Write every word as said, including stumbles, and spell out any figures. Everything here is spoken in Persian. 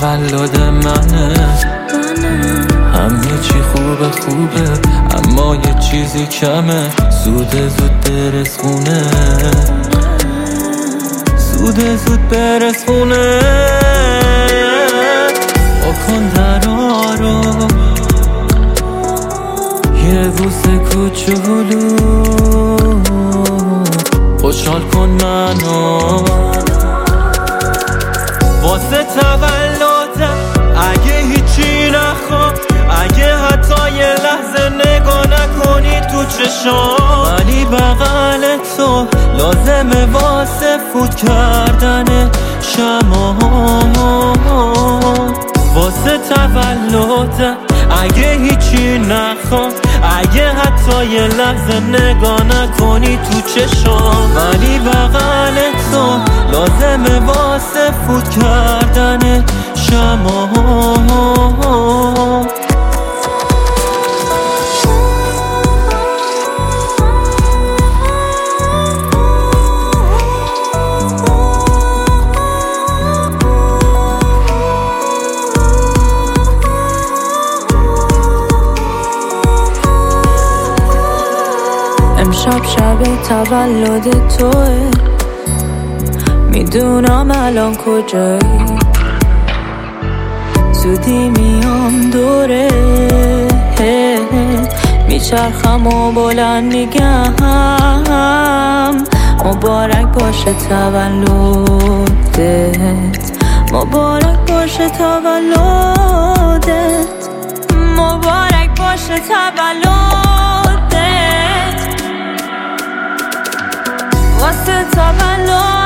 تولد منه. همه چی خوبه خوبه اما یه چیزی کمه. زوده زود برس خونه، زوده زود برس خونه. بکن درا رو یه بوسه کوچولو، خوشحال کن منو واسه تولدم. اگه هیچی نخوام، اگه حتی یه لحظه نگاه نکنی تو چشام، ولی بغل تو لازمه واسه فوت کردن شمام. واسه تولدم اگه هیچی نخوام، اگه حتی یه لحظه نگاه نکنی تو چشام، ولی بغل تو لازمه واسه فوت کردن شمام. امشب شب تولد توه، میدونم الان کجایی، زودی میام دوره، میچرخم و بلند میگم مبارک باشه تولدت، مبارک باشه تولدت، مبارک باشه تولدت. واسه تولد